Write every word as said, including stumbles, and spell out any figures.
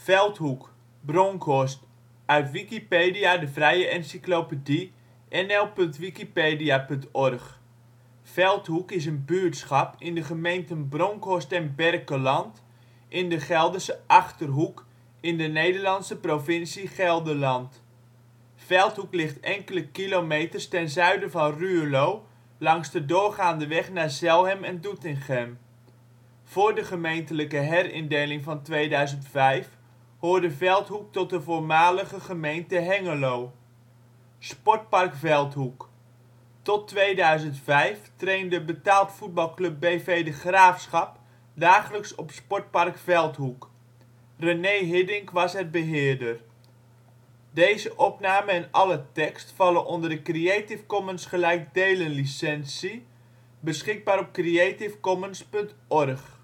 Veldhoek, Bronkhorst, uit Wikipedica, de vrije encyclopedie. N L punt wikipedia punt org. Veldhoek is een buurtschap in de gemeenten Bronckhorst en Berkelland in de Gelderse Achterhoek, in de Nederlandse provincie Gelderland. Veldhoek ligt enkele kilometers ten zuiden van Ruurlo langs de doorgaande weg naar Zelhem en Doetinchem. Voor de gemeentelijke herindeling van tweeduizend vijf hoorde Veldhoek tot de voormalige gemeente Hengelo. Sportpark Veldhoek. Tot tweeduizend vijf trainde betaald voetbalclub B V De Graafschap dagelijks op sportpark Veldhoek. René Hiddink was er beheerder. Plaatsen in de gemeente Veldhoek Dorpen: Veldhoek · Leusden · Leusden-Zuid · Stevensveld Utrecht · Plaatsen in de provincie Nederland · Provincies · Gemeenten 51° 58 ' NB, 5° 38 ' OL Algemeen Inwoners (2005) ca. twaalftientallen. Data afkomstig van het C B S. Portaal Nederland. Deze opname en alle tekst vallen onder de Creative Commons Attribution Share Alike 3 punten 0 'O Nechtland. Beluister (info) Veldhoek. Tot tweeduizend vijf trainde betaald voetbalclub B V De Graafschap dagelijks op sportpark Veldhoek. René Hiddink was er beheerder. Deze opname en alle tekst vallen onder de Creative Commons Attribution Share Alike